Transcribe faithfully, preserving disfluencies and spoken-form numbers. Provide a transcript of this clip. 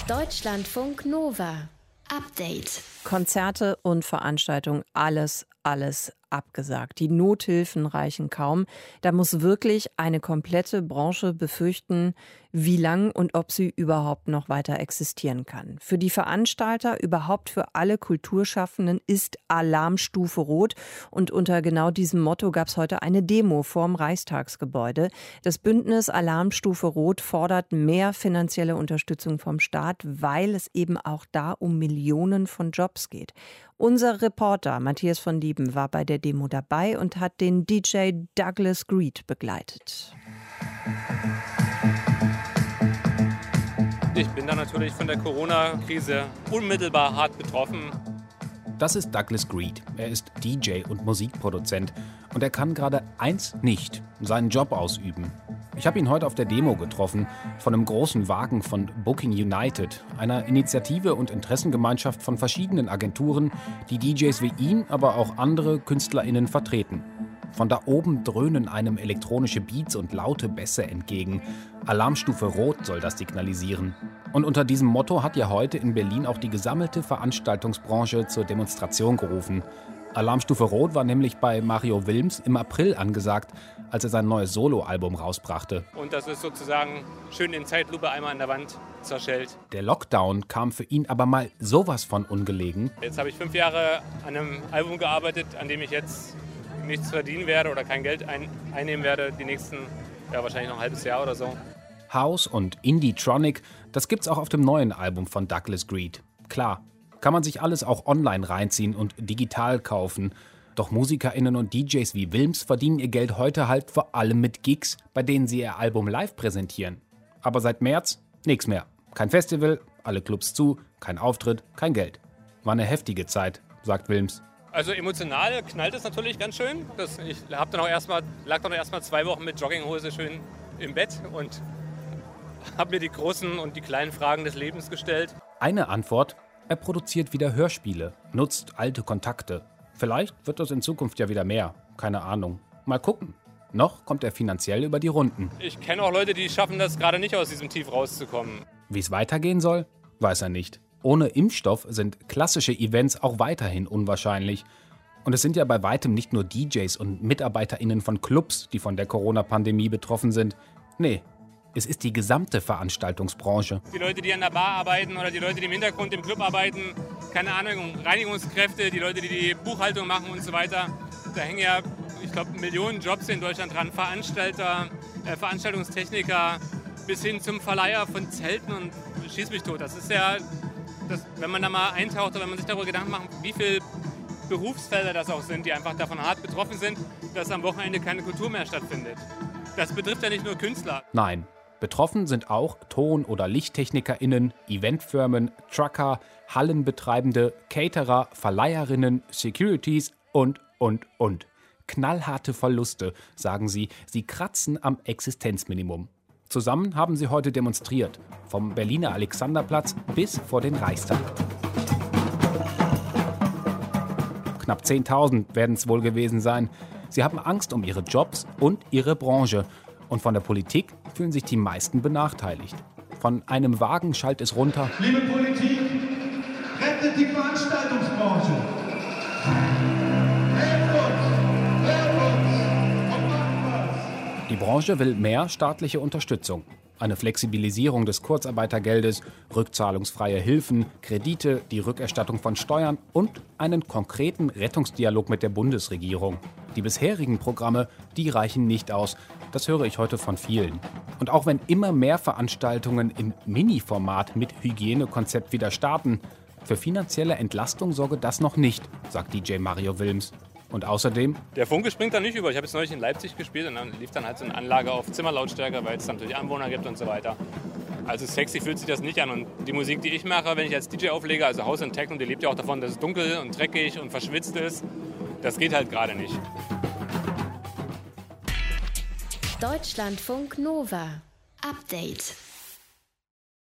Deutschlandfunk Nova. Update. Konzerte und Veranstaltungen, alles, alles abgesagt. Die Nothilfen reichen kaum. Da muss wirklich eine komplette Branche befürchten, wie lang und ob sie überhaupt noch weiter existieren kann. Für die Veranstalter, überhaupt für alle Kulturschaffenden, ist Alarmstufe Rot. Und unter genau diesem Motto gab es heute eine Demo vorm Reichstagsgebäude. Das Bündnis Alarmstufe Rot fordert mehr finanzielle Unterstützung vom Staat, weil es eben auch da um Millionen von Jobs geht. Unser Reporter Matthias von Lieben war bei der Demo dabei und hat den D J Douglas Greed begleitet. Ich bin da natürlich von der Corona-Krise unmittelbar hart betroffen. Das ist Douglas Greed. Er ist D J und Musikproduzent. Und er kann gerade eins nicht, seinen Job ausüben. Ich habe ihn heute auf der Demo getroffen, von einem großen Wagen von Booking United, einer Initiative und Interessengemeinschaft von verschiedenen Agenturen, die D Js wie ihn, aber auch andere KünstlerInnen vertreten. Von da oben dröhnen einem elektronische Beats und laute Bässe entgegen. Alarmstufe Rot soll das signalisieren. Und unter diesem Motto hat ja heute in Berlin auch die gesammelte Veranstaltungsbranche zur Demonstration gerufen. Alarmstufe Rot war nämlich bei Mario Wilms im April angesagt, als er sein neues Soloalbum rausbrachte. Und das ist sozusagen schön in Zeitlupe einmal an der Wand zerschellt. Der Lockdown kam für ihn aber mal sowas von ungelegen. Jetzt habe ich fünf Jahre an einem Album gearbeitet, an dem ich jetzt nichts verdienen werde oder kein Geld ein, einnehmen werde, die nächsten, ja wahrscheinlich noch ein halbes Jahr oder so. House und Indie-Tronic, das gibt's auch auf dem neuen Album von Douglas Greed. Klar, kann man sich alles auch online reinziehen und digital kaufen. Doch MusikerInnen und D Js wie Wilms verdienen ihr Geld heute halt vor allem mit Gigs, bei denen sie ihr Album live präsentieren. Aber seit März nichts mehr. Kein Festival, alle Clubs zu, kein Auftritt, kein Geld. War eine heftige Zeit, sagt Wilms. Also emotional knallt es natürlich ganz schön. Das, ich hab dann auch erst mal, lag dann auch erst mal zwei Wochen mit Jogginghose schön im Bett und habe mir die großen und die kleinen Fragen des Lebens gestellt. Eine Antwort: Er produziert wieder Hörspiele, nutzt alte Kontakte. Vielleicht wird das in Zukunft ja wieder mehr. Keine Ahnung. Mal gucken. Noch kommt er finanziell über die Runden. Ich kenne auch Leute, die schaffen das gerade nicht, aus diesem Tief rauszukommen. Wie es weitergehen soll, weiß er nicht. Ohne Impfstoff sind klassische Events auch weiterhin unwahrscheinlich. Und es sind ja bei weitem nicht nur D Js und MitarbeiterInnen von Clubs, die von der Corona-Pandemie betroffen sind. Nee, es ist die gesamte Veranstaltungsbranche. Die Leute, die an der Bar arbeiten oder die Leute, die im Hintergrund im Club arbeiten, keine Ahnung, Reinigungskräfte, die Leute, die die Buchhaltung machen und so weiter. Da hängen ja, ich glaube, Millionen Jobs in Deutschland dran. Veranstalter, äh, Veranstaltungstechniker bis hin zum Verleiher von Zelten und schieß mich tot. Das ist ja, das, wenn man da mal eintaucht oder wenn man sich darüber Gedanken macht, wie viele Berufsfelder das auch sind, die einfach davon hart betroffen sind, dass am Wochenende keine Kultur mehr stattfindet. Das betrifft ja nicht nur Künstler. Nein. Betroffen sind auch Ton- oder LichttechnikerInnen, Eventfirmen, Trucker, Hallenbetreibende, Caterer, Verleiherinnen, Securities und, und, und. Knallharte Verluste, sagen sie. Sie kratzen am Existenzminimum. Zusammen haben sie heute demonstriert. Vom Berliner Alexanderplatz bis vor den Reichstag. Knapp zehntausend werden es wohl gewesen sein. Sie haben Angst um ihre Jobs und ihre Branche. Und von der Politik fühlen sich die meisten benachteiligt. Von einem Wagen schallt es runter: Liebe Politik, rettet die Veranstaltungsbranche. Helft uns, helft uns und macht was. Die Branche will mehr staatliche Unterstützung. Eine Flexibilisierung des Kurzarbeitergeldes, rückzahlungsfreie Hilfen, Kredite, die Rückerstattung von Steuern und einen konkreten Rettungsdialog mit der Bundesregierung. Die bisherigen Programme, die reichen nicht aus. Das höre ich heute von vielen. Und auch wenn immer mehr Veranstaltungen im Mini-Format mit Hygienekonzept wieder starten, für finanzielle Entlastung sorge das noch nicht, sagt D J Mario Wilms. Und außerdem: Der Funke springt da nicht über. Ich habe jetzt neulich in Leipzig gespielt und dann lief dann halt so eine Anlage auf Zimmerlautstärke, weil es dann natürlich Anwohner gibt und so weiter. Also sexy fühlt sich das nicht an. Und die Musik, die ich mache, wenn ich als D J auflege, also House und Techno, die lebt ja auch davon, dass es dunkel und dreckig und verschwitzt ist. Das geht halt gerade nicht. Deutschlandfunk Nova. Update.